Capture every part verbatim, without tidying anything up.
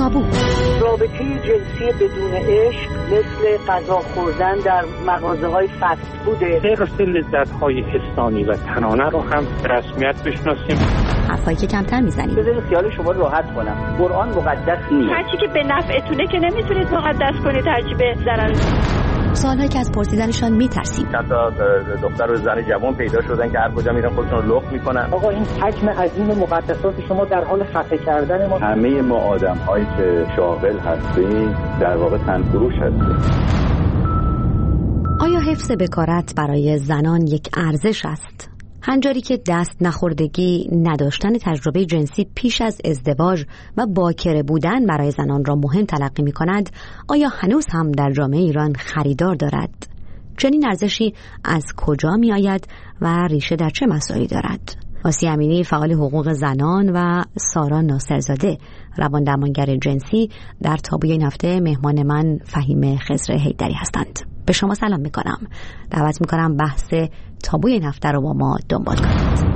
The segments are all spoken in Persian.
تابو. رابطه جنسی بدون عشق مثل غذا خوردن در مغازه‌های فست فوده. غیر لذت‌های حسانی و تنانه رو هم رسمیت بشناسیم. حرفایی که کمتر میزنیم. بذارید خیال شما راحت کنم. قرآن مقدس نیست. هر چی که به نفعتونه که نمیتونید مقدس کنید، هر چی به ضرر. سوالایی که از پرسیدنشان میترسیم. چند تا دختر و زن جوان پیدا شدن که هر کجا میرن خودشون رو لخت میکنن. آقا این حجم عظیم مقدسات شما در حال خفه کردن ما. همه ما آدم‌هایی که شاغل هستیم در واقع تنفروش هستیم. آیا حفظ بکارت برای زنان یک ارزش است؟ هنجاری که دست نخوردگی، نداشتن تجربه جنسی پیش از ازدواج و باکره بودن برای زنان را مهم تلقی می کند، آیا هنوز هم در جامعه ایران خریدار دارد؟ چنین ارزشی از کجا می آید و ریشه در چه مسائلی دارد؟ آسیه امینی، فعال حقوق زنان، و سارا ناصرزاده، روان درمانگر جنسی، در تابوی این هفته مهمان من فهیم خضر حیدری هستند. به شما سلام میکنم. دعوت میکنم بحث تابوی این هفته رو با ما دنبال کنید.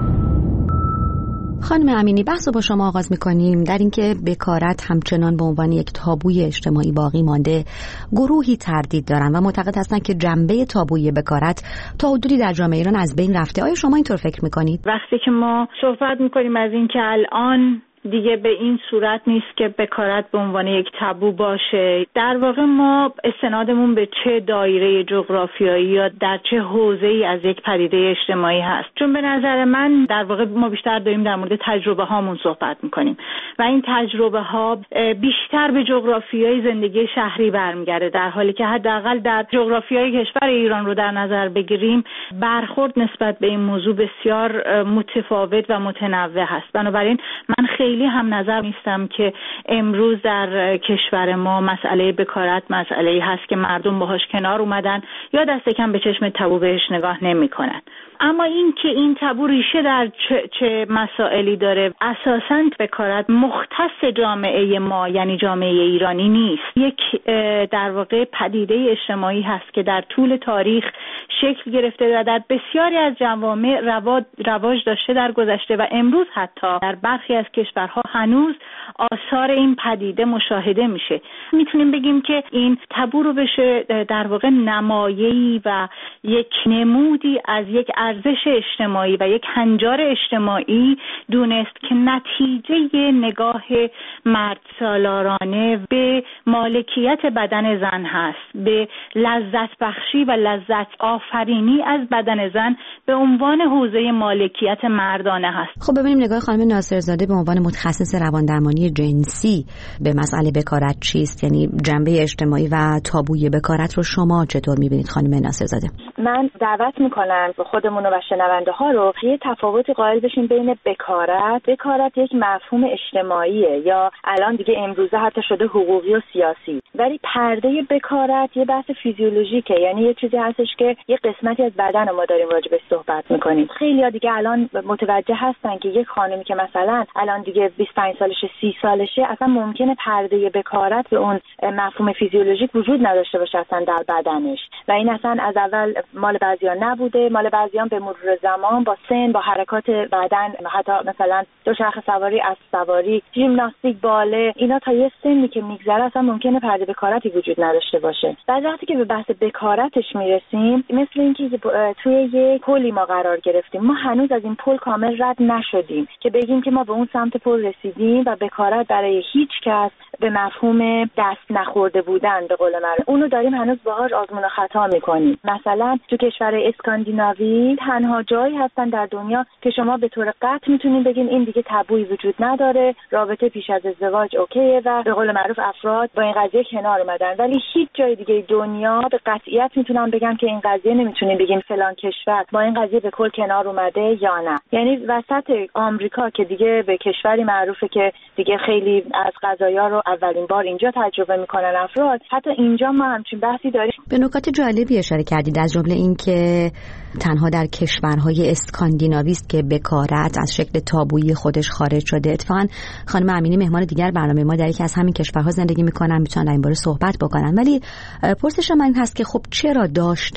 خانم امینی، بحث رو با شما آغاز میکنیم در اینکه بکارت همچنان به عنوان یک تابوی اجتماعی باقی مانده. گروهی تردید دارن و معتقد هستن که جنبه تابوی بکارت تا حدودی در جامعه ایران از بین رفته. آیا شما اینطور فکر میکنید؟ وقتی که ما صحبت میکنیم از اینکه الان دیگه به این صورت نیست که بکارت به عنوان یک تابو باشه، در واقع ما استنادمون به چه دایره جغرافیایی یا در چه حوزه‌ای از یک پدیده اجتماعی هست؟ چون به نظر من در واقع ما بیشتر داریم در مورد تجربه هامون صحبت میکنیم و این تجربه ها بیشتر به جغرافیای زندگی شهری برمیگرده، در حالی که حداقل در جغرافیای کشور ایران رو در نظر بگیریم برخورد نسبت به این موضوع بسیار متفاوت و متنوع هست. بنابراین من خیلی خیلی هم نظر نیستم که امروز در کشور ما مسئله بکارت مسئله‌ای هست که مردم باهاش کنار اومدن یا دست کم به چشم تابو بهش نگاه نمی‌کنن. اما این که این تابو ریشه در چه, چه مسائلی داره، اساساً بکارت مختص جامعه ما یعنی جامعه ایرانی نیست. یک در واقع پدیده اجتماعی هست که در طول تاریخ شکل گرفته و در بسیاری از جوامع رواج داشته در گذشته و امروز حتی در برخی از کشورها هنوز آثار این پدیده مشاهده میشه. میتونیم بگیم که این تابو رو بشه در واقع نمایه‌ای و یک نمودی از یک ارزش اجتماعی و یک هنجار اجتماعی دونست که نتیجه نگاه مرد سالارانه به مالکیت بدن زن هست، به لذت بخشی و لذت آفرینی از بدن زن به عنوان حوزه مالکیت مردانه هست. خب ببینیم نگاه خانم ناصرزاده به عنوان متخصص رواندرمانی جنسی به مسئله بکارت چیست؟ یعنی جنبه اجتماعی و تابوی بکارت رو شما چطور می‌بینید خانم ناصرزاده؟ من دعوت می‌کنم خودمون و شنونده ها رو یه تفاوتی قائل بشیم بین بکارت. بکارت یک مفهوم اجتماعیه یا الان دیگه امروزه حتی شده حقوقی و سیاسی، ولی پرده بکارت یه بحث فیزیولوژیکه، یعنی یه چیزی هستش که یه قسمتی از بدن ما داریم راجع بهش صحبت می‌کنیم. خیلی‌ها دیگه الان متوجه هستن که یک خانمی که مثلا الان دیگه بیست و پنج سالشه، سی سالشه، اصلا ممکنه پرده بکارت به اون مفهوم فیزیولوژیک وجود نداشته باشه اصلا در بدنش و این اصلا از اول مال بعضیا نبوده. مال بعضیان به مرور زمان با سن، با حرکات بدن، حتی مثلا دوچرخه سواری، اسب سواری، ژیمناستیک، باله، اینا تا یه سنی که میگذره اصلا ممکنه پرده بکارتی وجود نداشته باشه. بعد وقتی که به بحث بکارتش میرسیم مثل اینکه توی یه پلی ما قرار گرفتیم، ما هنوز از این پل کامل رد نشدیم که بگیم که ما به اون سمت پل رسیدیم و بکارت برای هیچ کس به مفهوم دست نخورده بودن به قول من اونو داریم هنوز باهاش آزمون و خطا میکنیم. مثلا تو کشور اسکاندیناوی تنها جایی هستن در دنیا که شما به طور قطع میتونید بگین این دیگه تابویی وجود نداره، رابطه پیش از ازدواج اوکیه و به قول معروف افراد با این قضیه کنار اومدن. ولی هیچ جای دیگه دنیا به قطعیت میتونم بگم که این قضیه نمیتونیم بگیم فلان کشور با این قضیه به کل کنار اومده یا نه. یعنی وسط آمریکا که دیگه به کشوری معروفه که دیگه خیلی از قضایا رو اولین بار اینجا تجربه میکنن افراد، حتی اینجا ما همچین بحثی داریم. به نکات جالبی اشاره کردید، از جمله این که تنها در کشورهای اسکاندیناوی است که بکارت از شکل تابویی خودش خارج شده. اتفاقا خانم امینی مهمان دیگر برنامه ما در یکی از همین کشورها زندگی میکنن، میتونن در این باره صحبت بکنن. ولی پرسش من این هست که خب چرا داشتن یا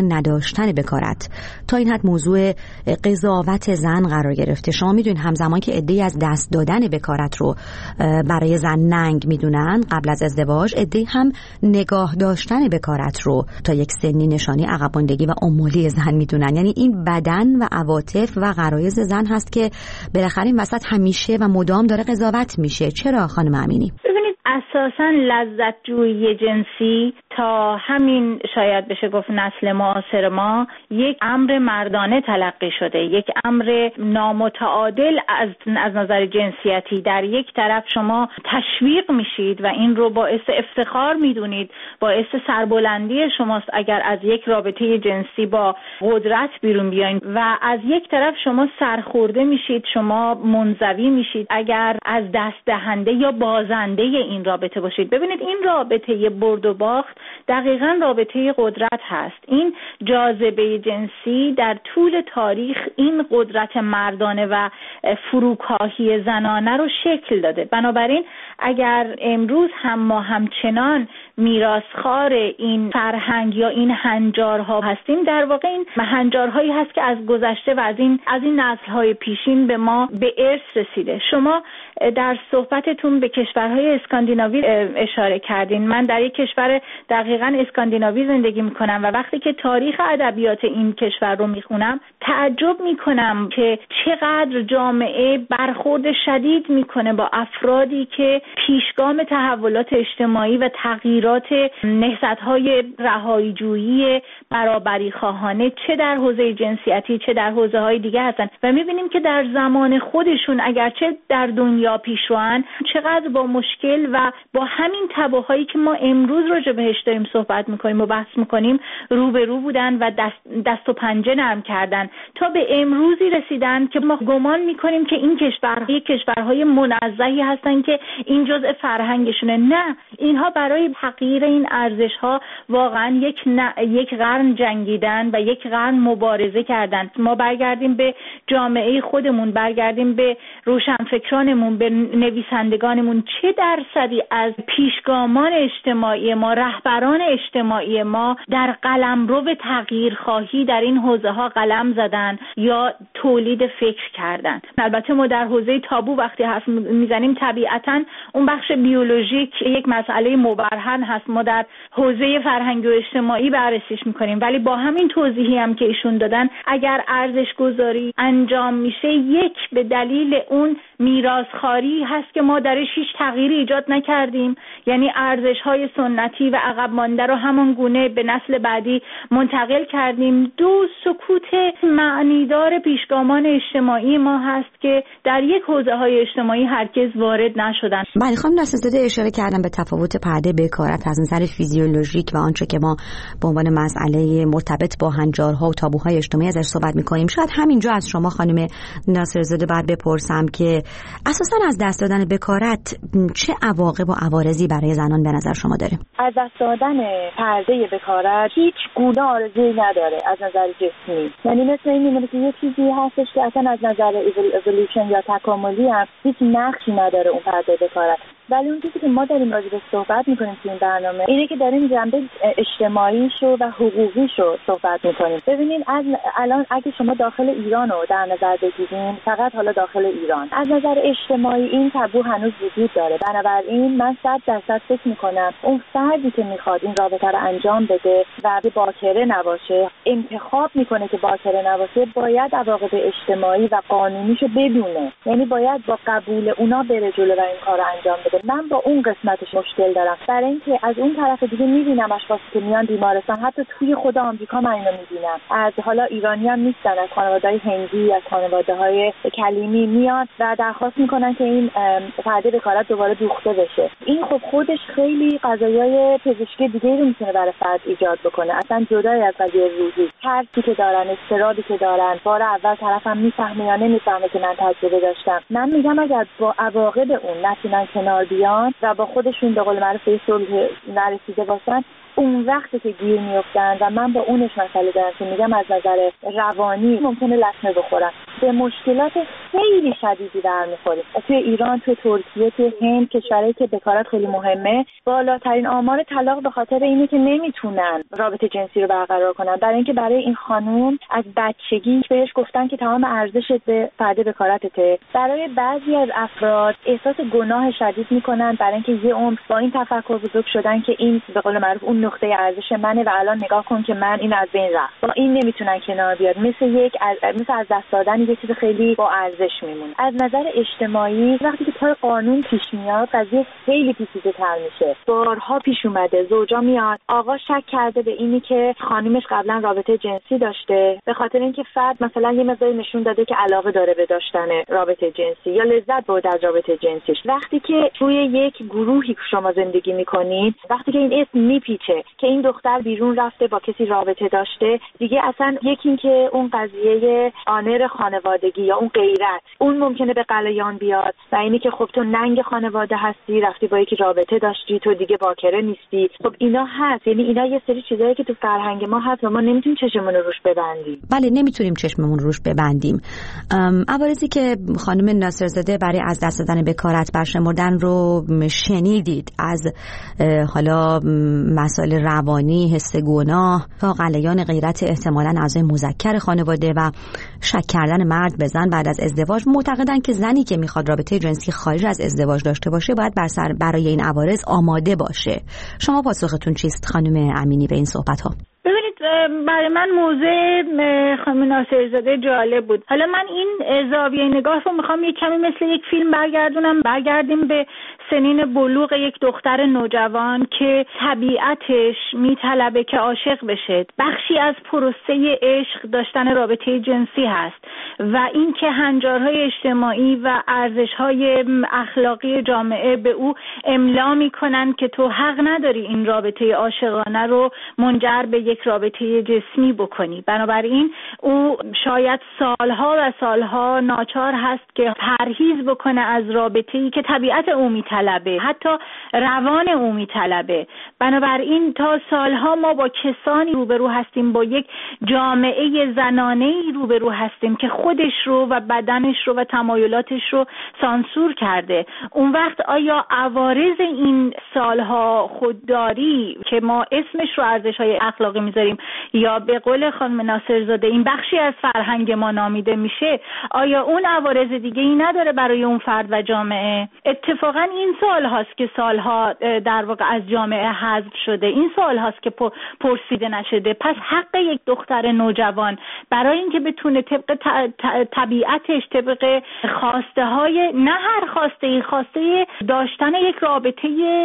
نداشتن بکارت. تا این حد موضوع قضاوت زن قرار گرفته. شما میدونید همزمان که عده‌ای از دست دادن بکارت رو برای زن ننگ میدونن قبل از ازدواج، عده‌ای هم نگاه داشتن بکارت رو تا یک سنی نشانی عقب ماندگی و امولی زن میدونن. یعنی این بدن و عواطف و غرایز زن هست که بالاخره این وسط همیشه و مدام داره قضاوت میشه. چرا خانم امینی؟ ببینید اساساً لذت جویی جنسی تا همین شاید بشه گفت نسل معاصر ما یک امر مردانه تلقی شده، یک امر نامتعادل از از نظر جنسیتی. در یک طرف شما تشویق میشید و این رو باعث افتخار میدونید، باعث سربلندی شماست اگر از یک رابطه جنسی با قدرت بیرون بیاین، و از یک طرف شما سرخورده میشید، شما منزوی میشید اگر از دست دهنده یا بازنده این رابطه باشید. ببینید این رابطه برد و باخت دقیقاً رابطه قدرت هست. این جاذبه جنسی در طول تاریخ این قدرت مردانه و فروکاهی زنانه رو شکل داده. بنابراین اگر امروز هم ما همچنان میراثخوار این فرهنگ یا این هنجارها هستیم، در واقع این هنجارهایی هست که از گذشته و از این از این نسل‌های پیشین به ما به ارث رسیده. شما در صحبتتون به کشورهای اسکاندیناوی اشاره کردین. من در یک کشور دقیقاً اسکاندیناوی زندگی میکنم و وقتی که تاریخ ادبیات این کشور رو میخونم تعجب میکنم که چقدر جامعه برخورد شدید میکنه با افرادی که پیشگام تحولات اجتماعی و تغییرات نهضت‌های رهایی‌جویی برابری خواهانه چه در حوزه جنسیتی چه در حوزه‌های دیگه هستن و میبینیم که در زمان خودشون اگرچه در دنیا پیشروان چقدر با مشکل و با همین تباهایی که ما امروز راجع بهش داریم صحبت میکنیم و بحث میکنیم روبرو بودن و دست, دست و پنجه نرم کردن تا به امروزی رسیدن که ما گمان میکنیم که این کشورها کشورهای منزهی هستن که این جزء فرهنگشونه. نه، اینها برای تغییر این ارزش‌ها واقعا یک ن... یک قرن جنگیدن و یک قرن مبارزه کردن. ما برگردیم به جامعه خودمون، برگردیم به روشنفکرانمون، به نویسندگانمون، چه درصدی از پیشگامان اجتماعی ما، رهبران اجتماعی ما در قلمرو تغییر خواهی در این حوزه ها قلم زدن یا تولید فکر کردن. البته ما در حوزه تابو وقتی حرف میزنیم طبیعتاً اون بخش بیولوژیک یک مسئله مبرهن هست، ما در حوزه فرهنگی و اجتماعی بررسیش میکنیم، ولی با همین توضیحی هم که ایشون دادن اگر ارزش گذاری انجام میشه یک به دلیل اون میراثخواری هست که ما درش هیچ تغییری ایجاد نکردیم، یعنی ارزش‌های سنتی و عقب مانده رو همان گونه به نسل بعدی منتقل کردیم. دو سکوت معنیدار پیشگامان اجتماعی ما هست که در یک حوزه‌های اجتماعی هرگز وارد نشدن. بله خانم ناصرزاده اشاره کردم به تفاوت پرده بکارت از نظر فیزیولوژیک و آنچه که ما به عنوان مسئله مرتبط با هنجارها و تابوهای اجتماعی ازش صحبت می‌کنیم. شاید همینجا از شما خانم ناصرزاده بعد بپرسم که اساساً از دست دادن بکارت چه عواقب و عوارضی برای زنان به نظر شما داره؟ از دست دادن پرده بکارت هیچ گونه آرزویی نداره از نظر جسمی. یعنی مثل این که یه چیزی هستش که اصلا از نظر ایولوشن یا تکاملی هم هیچ نقشی نداره اون پرده بکارت. ولی اون چیزی که ما داریم راجع به صحبت می‌کنیم تو این برنامه اینه که داریم جنبه اجتماعیشو و حقوقیشو صحبت می‌کنیم. ببینید از الان اگه شما داخل ایران رو در نظر بگیریم، فقط حالا داخل ایران از نظر اجتماعی این تابو هنوز وجود داره. بنابراین من صد درصد فکر می‌کنم اون فردی که می‌خواد این رابطه رو انجام بده و باکره نباشه، انتخاب می‌کنه که باکره نباشه، باید عواقب اجتماعی و قانونیشو بدونه. یعنی باید با قبول اونا بره جلو و این کارو انجام بده. من با اون قسمتش مشکل دارم، برای اینکه از اون طرف دیگه میبینم اشخاصی که میان بیمارستان، حتی توی خود آمریکا من اینو میبینم، از حالا ایرانی هم نیستن، از خانواده‌های هندی، از خانواده‌های کلیمی میان و درخواست میکنن که این پرده بکارت دوباره دوخته بشه. این خب خودش خیلی قضایای پزشکی دیگه رو میتونه برای فرد ایجاد بکنه، اصلا جدای از قضیه روحی. ترسی که دارن، استرابی که دارن، بار اول طرفم میفهمه یا نمیفهمه که من تجربه داشتم. من میگم اگر با عواقب اون نتونن کنار بیان و با خودشون به قول معروف صلح نرسیده باشن، اون وقتی که گیر میافتن و من با اونش مسئله دارم که میگم از نظر روانی ممکنه لطمه بخورن. به مشکلات خیلی شدیدی برمیخوریم. توی ایران، توی ترکیه، توی هند، کشورهایی که بکارت خیلی مهمه، بالاترین آمار طلاق به خاطر اینه که نمیتونن رابطه جنسی رو برقرار کنن، برای اینکه برای این خانوم از بچگی بهش گفتن که تمام ارزشت به فرد بکارتته. برای بعضی از افراد احساس گناه شدید میکنن برای اینکه یه عمر با این تفکر بزرگ شدن که این به قول معروف اون نقطه ارزش منه و الان نگاه کن که من این از بین رفت. با این نمیتونن کنار بیاد، مثل یک از مثل از دست دادن یه چیز خیلی با ارزش میمونه. از نظر اجتماعی وقتی که پای قانون پیش میاد قضیه خیلی پیچیده‌تر میشه. بارها پیش اومده زوجا میاد، آقا شک کرده به اینی که خانومش قبلا رابطه جنسی داشته، به خاطر اینکه فرد مثلا یه مقداری نشون داده که علاقه داره به داشتن رابطه جنسی یا لذت برده از رابطه جنسیش. وقتی که توی یک گروهی شما زندگی میکنید، وقتی که این اسم میپیچه که این دختر بیرون رفته با کسی رابطه داشته، دیگه اصلا یکی این که اون قضیه آنر خانوادگی یا اون غیرت اون ممکنه به غلیان بیاد و اینی که خب تو ننگ خانواده هستی، رفتی با یکی رابطه داشتی، تو دیگه باکره نیستی. خب اینا هست، یعنی اینا یه سری چیزایی که تو فرهنگ ما هست و ما نمیتونیم چشممون رو روش ببندیم. بله نمیتونیم چشممون روش ببندیم. عوارضی که خانم ناصرزاده برای از دست دادن بکارت برشمردن رو شنیدید، از حالا مسائل روانی، حس گناه تا غلیان غیرت احتمالاً اعضای مذکر خانواده و شک کردن مرد به زن بعد از ازدواج. معتقدن که زنی که میخواد رابطه جنسی خارج از ازدواج داشته باشه باید بر سر برای این عوارض آماده باشه. شما پاسختون چیست خانم امینی به این صحبت ها؟ ببینید برای من موضوع خانم ناصرزاده جالب بود. حالا من این زاویه نگاه رو میخوام یک کمی مثل یک فیلم برگردونم، برگردیم به سنین بلوغ یک دختر نوجوان که طبیعتش میطلبه که عاشق بشه. بخشی از پروسه عشق داشتن رابطه جنسی هست و این که هنجارهای اجتماعی و ارزشهای اخلاقی جامعه به او املا میکنن که تو حق نداری این رابطه عاشقانه رو منجر به یک رابطه جسمی بکنی. بنابراین او شاید سالها و سالها ناچار هست که پرهیز بکنه از رابطه‌ای که طبیعت او میطلبه، حتی روان او میطلبه. بنابراین تا سالها ما با کسانی روبرو هستیم، با یک جامعه زنانه‌ای روبرو هستیم که خودش رو و بدنش رو و تمایلاتش رو سانسور کرده. اون وقت آیا عوارض این سالها خودداری که ما اسمش رو ارزش‌های اخلاقی میذاریم یا به قول خانم ناصرزاده این بخشی از فرهنگ ما نامیده میشه، آیا اون عوارض دیگه ای نداره برای اون فرد و جامعه؟ اتفاقا این سوال هاست که سالها در واقع از جامعه حذف شده، این سوال هاست که پرسیده نشده. پس حق یک دختر نوجوان برای اینکه بتونه طبق طبیعتش، طبق خواسته های، نه هر خواسته ای، خواسته داشتن یک رابطه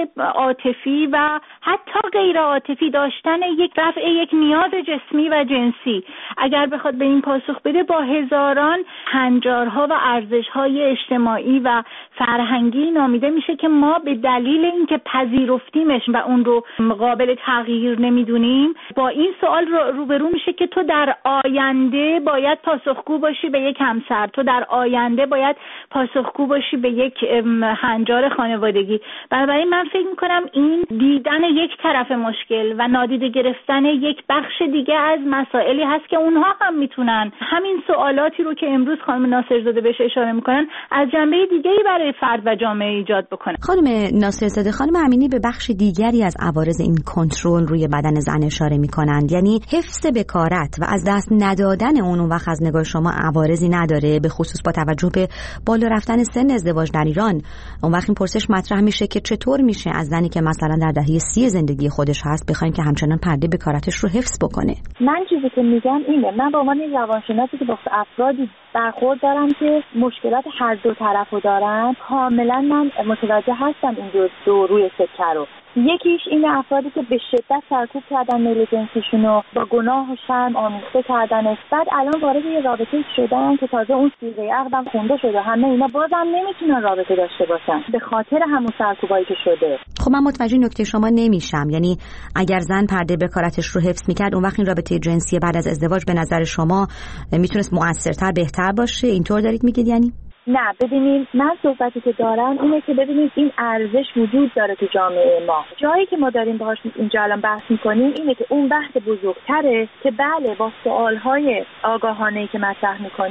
عاطفی و حتی غیر عاطفی، داشتن یک رفع یک نیاز جسمی و جنسی، اگر بخواد به این پاسخ بده، با هزاران هنجارها و ارزش‌های اجتماعی و فرهنگی نامیده میشه که ما به دلیل اینکه پذیرفتیمش و اون رو قابل تغییر نمیدونیم، با این سوال رو روبرو میشه که تو در آینده باید پاسخگو باشی به یک همسر، تو در آینده باید پاسخگو باشی به یک هنجار خانوادگی. بنابراین من فکر میکنم این دیدن یک طرف مشکل و نادیده گرفتن یک بخش دیگه از مسائلی هست که اونها هم میتونن همین سوالاتی رو که امروز خانم ناصرزاده بهش اشاره میکنن از جنبه دیگه‌ای برای فرد و جامعه ایجاد بکنن. خانم ناصرزاده، خانم امینی به بخش دیگری از عوارض این کنترل روی بدن زن اشاره میکنند، یعنی حفظ بکارت و از دست ندادن اون. اون وقت از نگاه شما عوارضی نداره، به خصوص با توجه به بالا رفتن سن ازدواج در ایران؟ اون وقت این پرسش مطرح میشه که چطور میشه از زنی که مثلا در دهه سی زندگی خودش هست بخوایم که همچنان پرده بکارتش رو حفظ بکنه؟ من چیزی که میگم اینه، من به عنوان روانشناسی که با افرادی برخورد دارم که مشکلات هر دو طرفو دارن، کاملا من متوجه هستم این دو, دو روی سکه رو. یکیش این افرادی که به شدت سرکوب کردن میل جنسیشونو، با گناه و شرم آمیخته کردنش، بعد الان وارد یه رابطه شدن که تازه اون سیغه عقدم خونده شده، همه اینا بازم نمیتونن رابطه داشته باشن به خاطر همون سرکوبایی که شده. خب من متوجه نکته شما نمیشم، یعنی اگر زن پرده بکارتش رو حفظ میکرد، اون وقت این رابطه جنسی بعد از ازدواج به نظر شما میتونست مؤثرتر، بهتر باشه؟ اینطور دارید میگید یعنی؟ نه، ببینید من صحبتی که دارم اینه که ببینید این ارزش وجود داره تو جامعه ما. جایی که ما داریم باهاش اینجا الان بحث میکنیم اینه که اون بحث بزرگتره که بله با سوالهای آگاهانه‌ای که مطرح میکنیم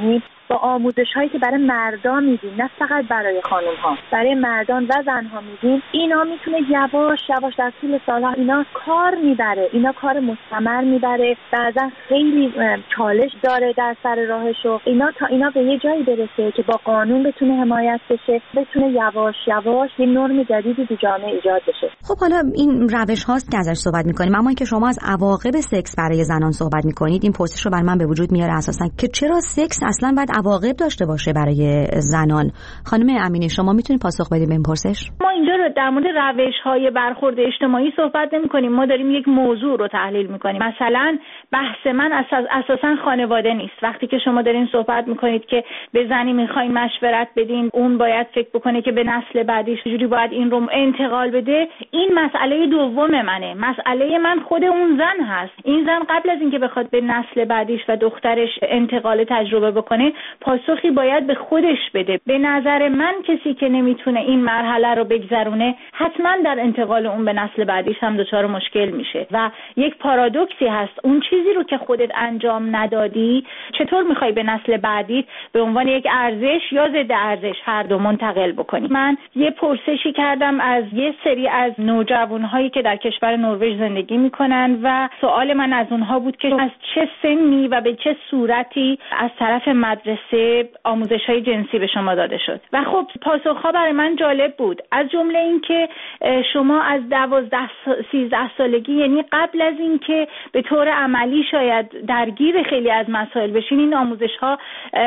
با آموزش هایی که برای مردان میدیم، نه فقط برای خانم ها، برای مردان و زن ها میدیم، اینا میتونه یواش یواش در طول سالها اینا کار میبره، اینا کار مستمر میبره، بعضا خیلی چالش داره در سر راهش و اینا تا اینا به یه جایی برسه که با قانون بتونه حمایت بشه، بتونه یواش یواش یه نرم جدیدی تو جامعه ایجاد بشه. خب حالا این روش هاست که ازش صحبت میکنیم، اما اینکه شما از عواقب سکس برای زنان صحبت میکنید، این پرسش رو بر من به وجود میاره اساسا که چرا سکس اصلا باید عواقب داشته باشه برای زنان. خانم امینی شما میتونید پاسخ بدید به این پرسش؟ ما اینجا رو در مورد روش‌های برخورد اجتماعی صحبت نمی‌کنیم، ما داریم یک موضوع رو تحلیل می‌کنیم. مثلا بحث من اساس اساساً خانواده نیست. وقتی که شما دارین صحبت می‌کنید که به زنی می‌خواین مشورت بدین، اون باید فکر بکنه که به نسل بعدیش چجوری باید این رو انتقال بده، این مسئله دوم منه. مسئله من خود اون زن هست. این زن قبل از اینکه بخواد به نسل بعدیش و دخترش انتقال تجربه بکنه، پاسخی باید به خودش بده. به نظر من کسی که نمیتونه این مرحله رو بگذرونه، حتما در انتقال اون به نسل بعدیش هم دچار مشکل میشه و یک پارادوکسی هست. اون چیزی رو که خودت انجام ندادی، چطور میخوای به نسل بعدی به عنوان یک ارزش یا ضد ارزش هر دو منتقل بکنی؟ من یه پرسشی کردم از یه سری از نوجوانهایی که در کشور نروژ زندگی میکنن و سوال من از اونها بود که از چه سنی و به چه صورتی از طرف مدرسه آموزش‌های جنسی به شما داده شد. و خب پاسخ‌ها برای من جالب بود، از جمله این که شما از دوازده سیزده سالگی، یعنی قبل از این که به طور عملی شاید درگیر خیلی از مسائل بشین، این آموزش‌ها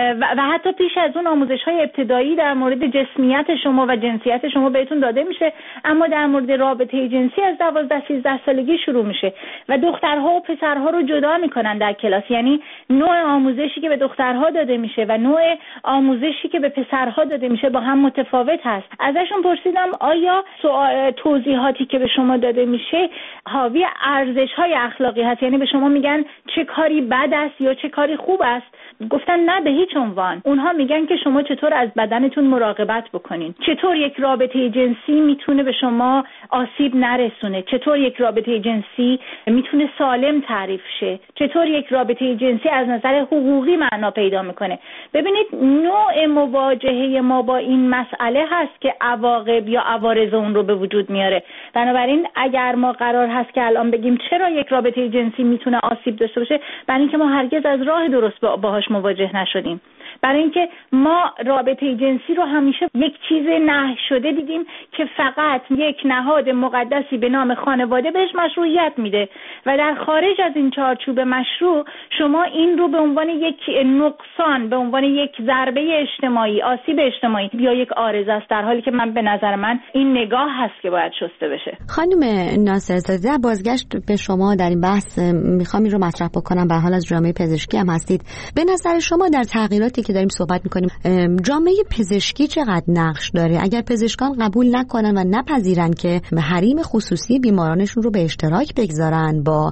و حتی پیش از اون آموزش‌های ابتدایی در مورد جسمیت شما و جنسیت شما بهتون داده میشه، اما در مورد رابطه جنسی از دوازده سیزده سالگی شروع میشه و دخترها و پسرها رو جدا میکنن در کلاس. یعنی نوع آموزشی که به دخترها داده میشه و نوع آموزشی که به پسرها داده میشه با هم متفاوت هست. ازشون پرسیدم آیا توضیحاتی که به شما داده میشه حاوی ارزش‌های اخلاقی هست؟ یعنی به شما میگن چه کاری بد است یا چه کاری خوب است؟ گفتن نه، به هیچ عنوان. اونها میگن که شما چطور از بدنتون مراقبت بکنین، چطور یک رابطه جنسی میتونه به شما آسیب نرسونه، چطور یک رابطه جنسی میتونه سالم تعریف شه، چطور یک رابطه جنسی از نظر حقوقی معنا پیدا میکنه. ببینید نوع مواجهه ما با این مسئله هست که عواقب یا عوارض اون رو به وجود میاره. بنابراین اگر ما قرار هست که الان بگیم چرا یک رابطه جنسی میتونه آسیب داشته باشه، برای اینکه ما هرگز از راه درست باهاش مواجه نشدیم، برای اینکه ما رابطه جنسی رو همیشه یک چیز نهی شده دیدیم که فقط یک نهاد مقدسی به نام خانواده بهش مشروعیت میده و در خارج از این چارچوب مشروع شما این رو به عنوان یک نقصان، به عنوان یک ضربه اجتماعی، آسیب اجتماعی یا یک عارضه است، در حالی که من به نظر من این نگاه هست که باید شسته بشه. خانم ناصرزاده، بازگشت به شما در این بحث میخوام این رو مطرح بکنم. به حال از جامعه پزشکی هم هستید. به نظر شما در تغییراتی که داریم صحبت میکنیم، جامعه پزشکی چقدر نقش داره؟ اگر پزشکان قبول نکنن و نپذیرن که حریم خصوصی بیمارانشون رو به اشتراک بگذارن با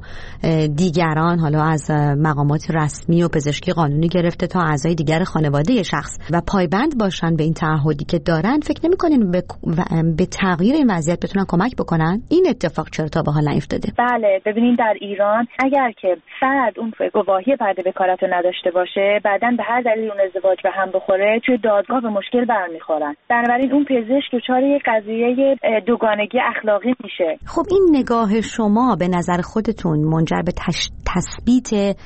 دیگران، حالا از مقامات رسمی و پزشکی قانونی گرفته تا اعضای دیگر خانواده شخص، و پایبند باشن به این تعهدی که دارن، فکر نمی‌کنین به, به تغییر این وضعیت بتونن کمک بکنن؟ این اتفاق چرا تا به حال نیفتاده؟ بله، ببینین در ایران اگر که فرد اون گواهی پرده بکارت رو نداشته باشه، بعداً به هر دلیل اون ازدواج به هم بخوره، توی دادگاه به مشکل برمیخورن. بنابراین اون پزشک دچار یک قضیه دوگانگی اخلاقی میشه. خب این نگاه شما به نظر خودتون منجر به تش... تثبیت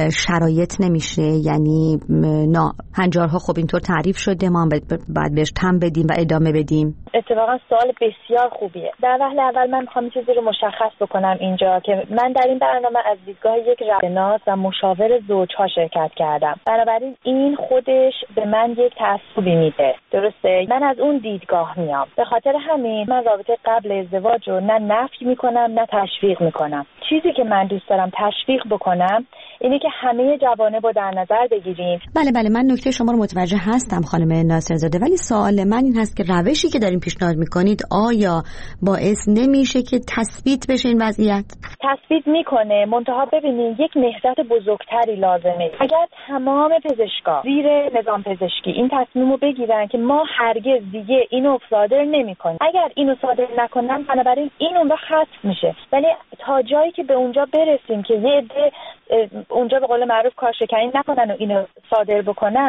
شرایط نمیشه؟ یعنی نه هنجارها خب اینطور تعریف شده، ما باید بهش تم بدیم و ادامه بدیم؟ اتفاقا سوال بسیار خوبیه. در وهله اول من میخوام چیزی رو مشخص بکنم اینجا که من در این برنامه از دیدگاه یک روانشناس و مشاور زوجها شرکت کردم. بنابراین این خودش به من یک تعصبی میده. درسته؟ من از اون دیدگاه میام. به خاطر همین من رابطه قبل ازدواج رو نه نفی میکنم نه تشویق میکنم. چیزی که من دوست دارم تشویق بکنم اینه که همه جوانب رو در نظر بگیریم. بله بله، من نکته شما رو متوجه هستم خانم ناصرزاده، ولی سوال من این هست که روشی که دارین پیشنهاد میکنید آیا باعث نمیشه که تثبیت بشه این وضعیت؟ تثبیت میکنه، منتها ببینید یک نهضت بزرگتری لازمه. اگر تمام پزشکا زیر نظام پزشکی این تصمیمو بگیرن که ما هرگز دیگه اینو صادر نمیکنیم، اگر اینو صادر نکنن بنابراین این اون وقت حذف میشه. ولی تا جایی که به اونجا برسیم که یه عده اونجا به قول معروف کارشکنی نکنن و اینو صادر بکنن،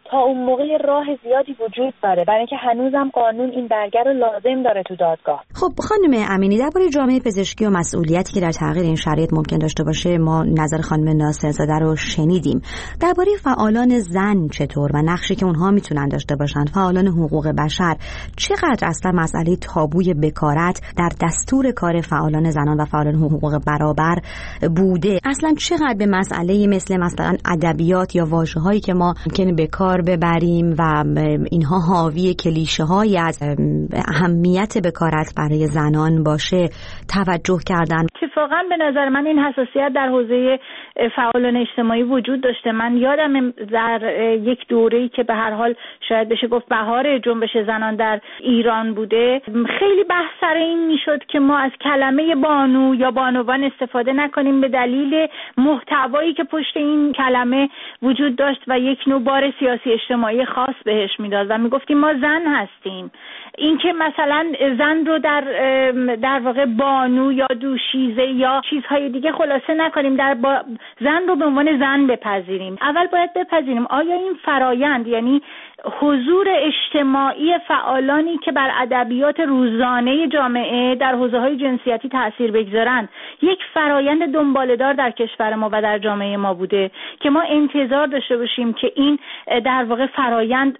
تا اون موقع راه زیادی وجود داره، برای اینکه هنوزم قانون این برگه رو لازم داره تو دادگاه. خب خانم امینی، درباره جامعه پزشکی و مسئولیتی که در تغییر این شرایط ممکن داشته باشه ما نظر خانم ناصرزاده رو شنیدیم. درباره فعالان زن چطور و نقشی که اونها میتونن داشته باشن، فعالان حقوق بشر، چقدر اصلا مسئله تابوی بکارت در دستور کار فعالان زنان و فعالان حقوق برابر بوده؟ اصلا چقدر به مسئله مثل مثلا ادبیات یا واژه‌هایی که ما ممکنه به کار ببریم و اینها حاوی کلیشه‌هایی از اهمیت بکارت برای زنان باشه توجه کردن؟ اتفاقا به نظر من این حساسیت در حوزه فعالان اجتماعی وجود داشته. من یادم در یک دوره‌ای که به هر حال شاید بشه گفت بهار جنبش زنان در ایران بوده، خیلی بحث سر این میشد که ما از کلمه بانو یا بانوان استفاده نکنیم به دلیل محتوایی که پشت این کلمه وجود داشت و یک نوع بار سیاسی اجتماعی خاص بهش میداد و میگفتیم ما زن هستیم. این که مثلا زن رو در در واقع بانو یا دوشیزه یا چیزهای دیگه خلاصه نکنیم، در با زن رو به عنوان زن بپذیریم. اول باید بپذیریم آیا این فرایند، یعنی حضور اجتماعی فعالانی که بر ادبیات روزانه جامعه در حوزه‌های جنسیتی تأثیر بگذارند، یک فرایند دنباله‌دار در کشور ما و در جامعه ما بوده که ما انتظار داشته باشیم که این در واقع فرایند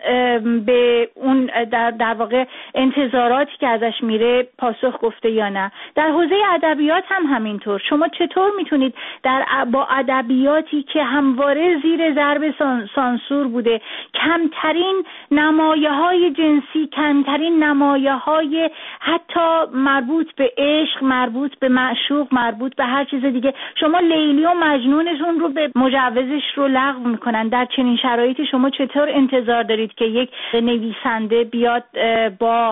به اون در در واقع انتظاراتی که ازش میره پاسخ گفته یا نه. در حوزه ادبیات هم همینطور. شما چطور میتونید در با ادبیاتی که همواره زیر ضرب سانسور بوده، کمترین نمایه‌های جنسی، کمترین نمایه‌های حتی مربوط به عشق، مربوط به معشوق، مربوط به هر چیز دیگه، شما لیلی و مجنونشون رو به مجوزش رو لغو میکنن. در چنین شرایطی شما چطور انتظار دارید که یک نویسنده بیاد با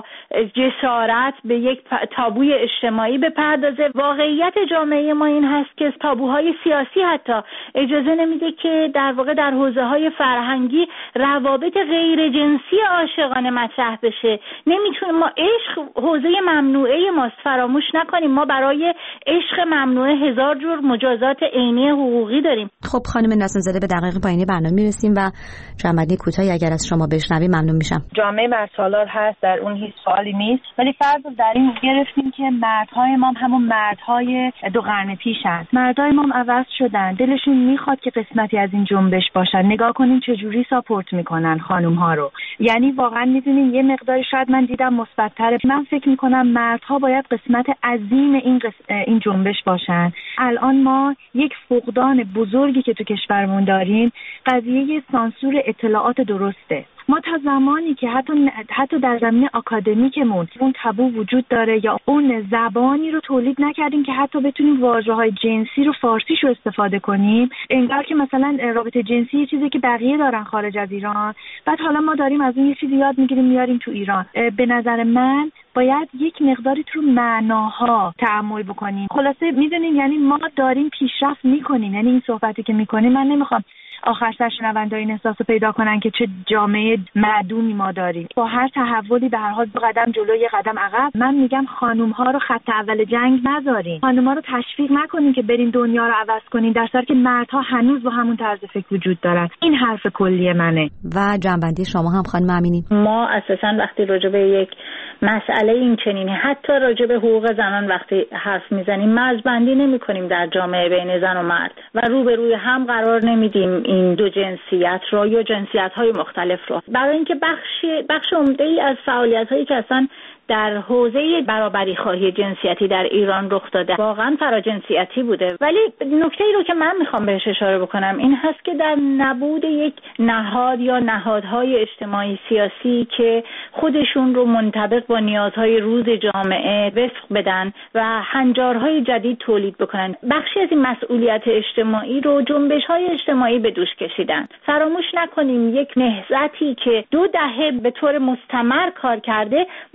جسارت به یک تابوی اجتماعی بپردازه؟ واقعیت جامعه ما این هست که تابوهای سیاسی حتی اجازه نمیده که در واقع در حوزه‌های فرهنگی روابط غیر جنسی عاشقانه مطرح بشه. نمیتونه، ما عشق حوزه ممنوعه ماست، فراموش نکنیم ما برای عشق ممنوعه هزار جور مجازات عینی حقوقی داریم. خب خانم ناصرزاده، به دقیق پایانی برنامه میرسیم و جنبندی کوتاهی اگر از شما بشنویم ممنون میشم. جامعه مردسالار هست، در اون هیچ سوالی نیست، ولی فرض رو در این گرفتیم که مردهای ما همون مردهای دو قرن پیش هست. مردهای ما عوض شدن، دلشون میخواد که قسمتی از این جنبش باشن. نگاه کنین چه جوری ساپورت میکنن خانم ها رو. یعنی واقعا میدونین یه مقداری شاید من دیدم مثبت‌تره. من فکر میکنم مردها باید قسمت عظیم این قسم این جنبش باشن. الان ما یک فقدان بزرگی که تو کشورمون داریم قضیه سانسور اطلاعات درسته. ما تا زمانی که حتی حتی در زمینه آکادمیکمون اون تابو وجود داره یا اون زبانی رو تولید نکردیم که حتی بتونیم واژه‌های جنسی رو فارسیش رو استفاده کنیم، انگار که مثلا رابطه جنسی یه چیزی که بقیه دارن خارج از ایران، بعد حالا ما داریم از این یه چیزی یاد میگیریم میاریم تو ایران. به نظر من باید یک مقداری تو معناها تأمل بکنیم. خلاصه میدونین یعنی ما داریم پیشرفت میکنیم. یعنی این صحبتی که میکنیم، من نمیخوام آخر سر شنونده‌ها این احساس پیدا کنن که چه جامعه معدومی ما داریم. با هر تحولی به هر حال دو قدم جلو یه قدم عقب. من میگم خانوم‌ها رو خط اول جنگ نذارین. خانوم‌ها رو تشویق نکنین که برین دنیا رو عوض کنین، در حالی که مردها هنوز با همون طرز فکر وجود دارن. این حرف کلی منه. و جنبندی شما هم خانم امینی. ما اساساً وقتی راجع به یک مسئله این چنینی، حتی راجع به حقوق زنان وقتی حرف میزنیم، مرزبندی نمی‌کنیم در جامعه بین زن و مرد و روبروی هم قرار نمیدیم این دو جنسیت را یا جنسیت‌های مختلف را، برای اینکه بخش بخش عمده‌ای از فعالیت‌هایی که اصلا در حوزه برابری خواهی جنسیتی در ایران رخ داده واقعا فراجنسیتی بوده. ولی نکته‌ای رو که من میخوام بهش اشاره بکنم این هست که در نبود یک نهاد یا نهادهای اجتماعی سیاسی که خودشون رو منطبق با نیازهای روز جامعه وفق بدن و هنجارهای جدید تولید بکنن، بخشی از این مسئولیت اجتماعی رو جنبش‌های اجتماعی به دوش کشیدن. فراموش نکنیم یک نهضتی که دو دهه به طور مستمر کار کرده ما رو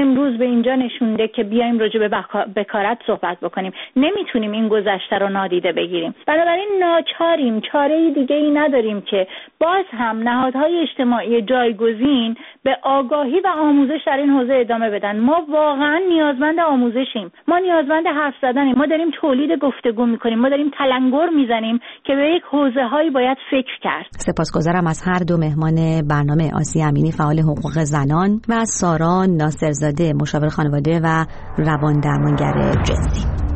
امروز به اینجا نشونده که بیایم راجع به بکارت صحبت بکنیم. نمیتونیم این گذشته رو نادیده بگیریم. بنابراین ناچاریم، چاره دیگه ای نداریم که باز هم نهادهای اجتماعی جایگزین به آگاهی و آموزش در این حوزه ادامه بدن. ما واقعا نیازمند آموزشیم، ما نیازمند حرف زدنیم، ما داریم تولید گفتگو میکنیم، ما داریم تلنگر میزنیم که به یک حوزه هایی باید فکر کرد. سپاسگزارم از هر دو مهمان برنامه، آسیه امینی فعال حقوق زنان و سارا ناصرزاده مشاور خانواده و روان درمانگر جنسی.